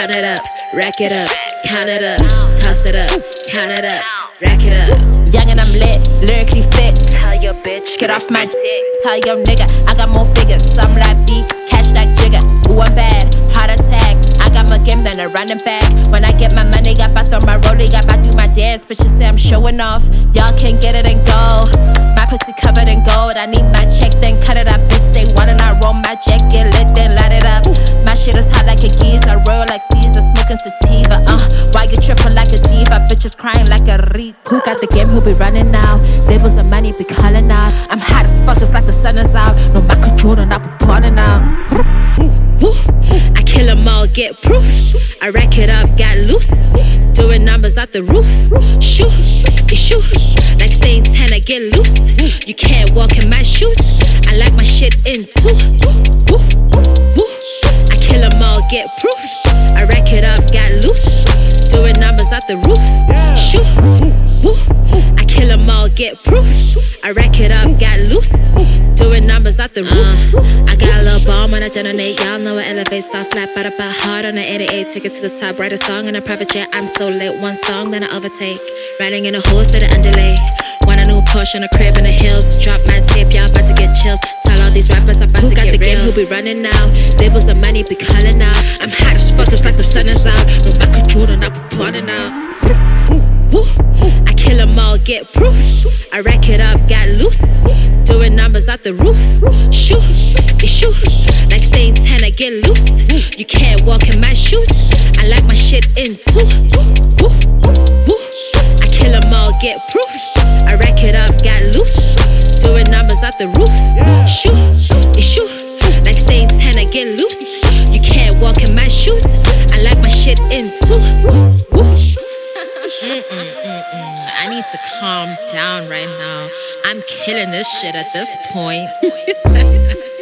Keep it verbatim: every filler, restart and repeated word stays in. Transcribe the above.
count it up, rack it up, count it up, toss it up, count it up, rack it up. Young and I'm lit, lyrically fit. Tell your bitch, get off my dick. Tell your nigga, I got more figures. Some like B, cash like Jigga. Ooh, I'm bad, heart attack. I got more game than a running back. When I get my money up, I throw my rollie up, I do my dance. Bitches say I'm showing off. Y'all can't get it and go. My pussy covered in gold. I need my check, then cut it up. Bitch, they wanna I roll my jet, get lit, then light it up. My shit is hot like a geezer, roll like Caesar, smoking sativa. Uh, why you tripping like a diva? Bitches crying like a reek. Who got the game? Who be running now? Labels the money be calling out. I'm hot as fuck, it's like the sun is out. No Michael Jordan, I be pulling out. Woo. I kill them all, get proof. I rack it up, got loose. Doing numbers out the roof. Shoot, it shoot. Like staying ten, I get loose. You can't walk in my shoes. I like my shit in two. Woo, woo. I kill them all, get proof. I rack it up, got loose. Doing numbers out the roof. Shoot, woo. I kill them all, get proof. I rack it up, got loose. Doing numbers out the roof. Uh, I got a little bomb when I detonate. Y'all know it elevates, start flat, but about hard on the eighty-eight. Take it to the top, write a song in a private jet. I'm so lit, one song, then I overtake. Riding in a horse to the underlay. Want a new Porsche on a crib in the hills. Drop my tape, y'all about to get chills. Tell all these rappers I'm about who to get real. Who got the game, who be running now? Labels the money be calling out. I'm hot as fuck, it's like the sun is out. No Michael Jordan, I be pulling out. Woo. I kill them all, get proof. I rack it up, got loose. Doing numbers out the roof. Shoot, it shoot. Like staying ten, I get loose. You can't walk in my shoes. I like my shit in two. Woo, woo. I kill them all, get proof. I rack it up, got loose. Doing numbers out the roof. Shoot, it shoot. Like staying ten, I get loose. You can't walk in my shoes. I like my shit in two. Woo. Mm-mm-mm-mm. I need to calm down right now. I'm killing this shit at this point.